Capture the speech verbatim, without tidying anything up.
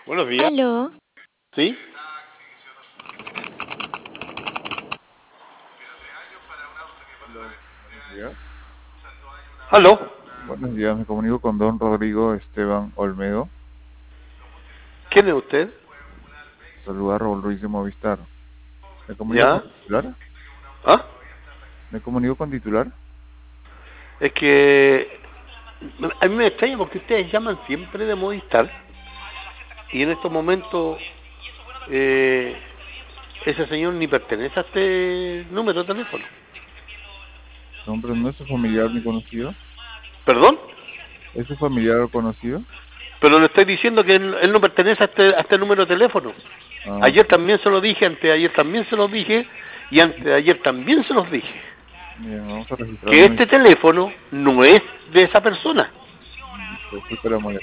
Buenos días. Aló. ¿Sí? Hola, buenos días. ¿Aló? Buenos días, me comunico con don Rodrigo Esteban Olmedo. ¿Quién es usted? Saluda a Raúl Ruiz de Movistar. ¿Me comunico con ¿Ya? titular? ¿Ah? ¿Me comunico con titular? Es que a mí me extraña porque ustedes llaman siempre de Movistar y en estos momentos eh, ese señor ni pertenece a este número de teléfono. No, pero no es su familiar ni conocido. ¿Perdón? ¿Es su familiar o conocido? Pero le estoy diciendo que él, él no pertenece a este, a este número de teléfono. Ah, Ayer también se lo dije, anteayer también se lo dije y anteayer también se los dije. bien, vamos a registrar Que una este teléfono no es de esa persona. disculpa la molestia.